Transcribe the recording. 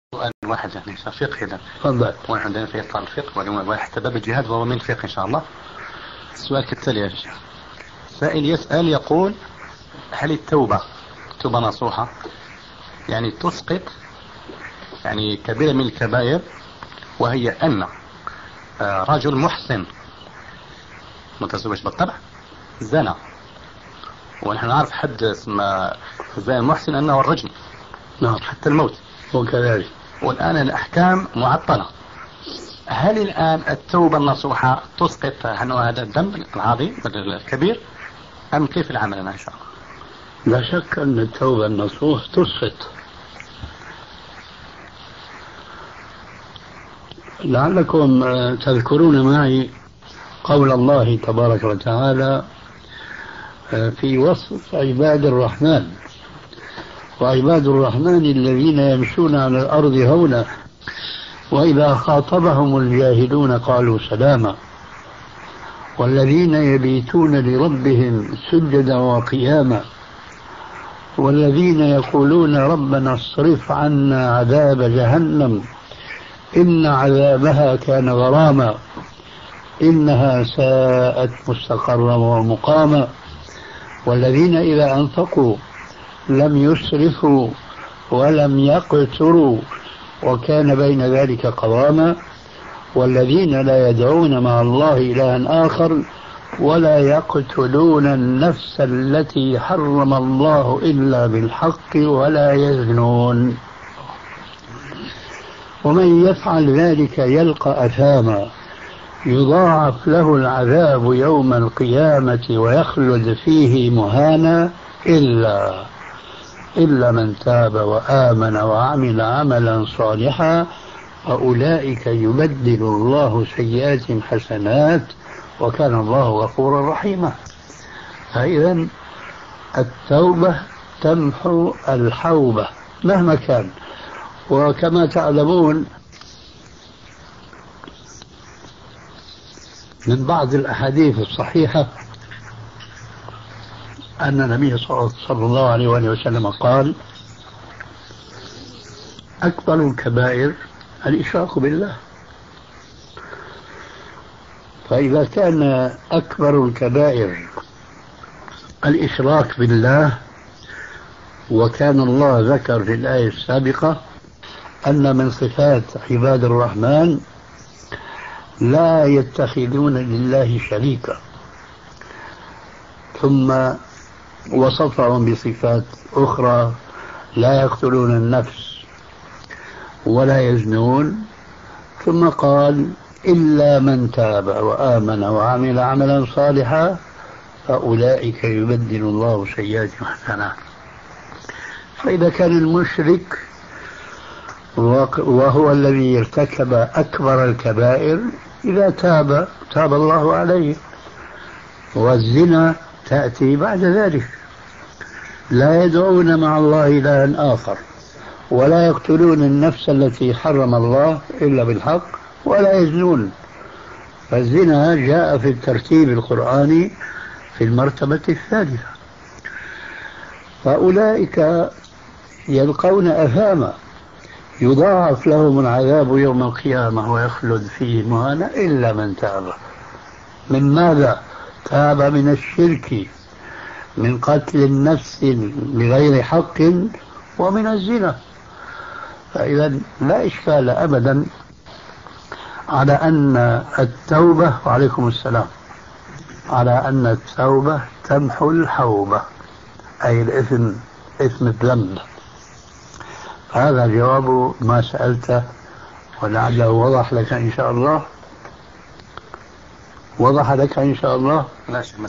سؤال واحد يعني فقه إذا تفضل. ونحن عندنا في إطار الفقه وحتى باب الجهاد وهو من الفقه إن شاء الله. السؤال كالتالي يا شيخ، سائل يسأل يقول: هل التوبة نصوحة يعني تسقط يعني كبيرة من الكبائر، وهي أن رجل محسن متزوج بالطبع زنا، ونحن نعرف حد اسمه زي المحسن أنه الرجم، نعم حتى الموت وكذلك. والآن الأحكام معطلة. هل الآن التوبة النصوحة تسقط هذا الذنب العظيم الكبير، أم كيف العمل إن شاء الله؟ لا شك أن التوبة النصوح تسقط. لعلكم تذكرون معي قول الله تبارك وتعالى في وصف عباد الرحمن: وعباد الرحمن الذين يمشون على الأرض هونا وإذا خاطبهم الجاهلون قالوا سلاما والذين يبيتون لربهم سجدا وقياما والذين يقولون ربنا اصرف عنا عذاب جهنم إن عذابها كان غراما إنها ساءت مستقرا ومقاما والذين إذا أنفقوا لم يسرفوا ولم يقتروا وكان بين ذلك قواما والذين لا يدعون مع الله إلها آخر ولا يقتلون النفس التي حرم الله إلا بالحق ولا يزنون ومن يفعل ذلك يلقى أثاما يضاعف له العذاب يوم القيامة ويخلد فيه مهانا إلا من تاب وآمن وعمل عملا صالحا فأولئك يبدل الله سيئات حسنات وكان الله غفورا رحيما. فإذا التوبة تمحو الحوبة مهما كان. وكما تعلمون من بعض الأحاديث الصحيحة أن النبي صلى الله عليه وآله وسلم قال: أكبر الكبائر الإشراك بالله. فإذا كان أكبر الكبائر الإشراك بالله، وكان الله ذكر في الآية السابقة أن من صفات عباد الرحمن لا يتخذون لله شريكا، ثم وصفهم بصفات أخرى: لا يقتلون النفس ولا يزنون، ثم قال: إلا من تاب وآمن وعمل عملا صالحا فأولئك يبدل الله سيئات حسنات. فإذا كان المشرك وهو الذي ارتكب أكبر الكبائر إذا تاب الله عليه، والزنا تأتي بعد ذلك. لا يدعون مع الله إلها آخر ولا يقتلون النفس التي حرم الله إلا بالحق ولا يزنون. فالزنا جاء في الترتيب القرآني في المرتبة الثالثة. فأولئك يلقون أثاما يضاعف لهم العذاب يوم القيامة ويخلد فيه مهانا إلا من تاب. من ماذا؟ تاب من الشرك، من قتل النفس بغير حق، ومن الزنا. فإذا لا إشكال أبدا على أن التوبة، وعليكم السلام، على أن التوبة تمحو الحوبة أي الإثم، إثم الذنب. هذا جواب ما سألته، ولعله وضح لك إن شاء الله. وضح لك إن شاء الله.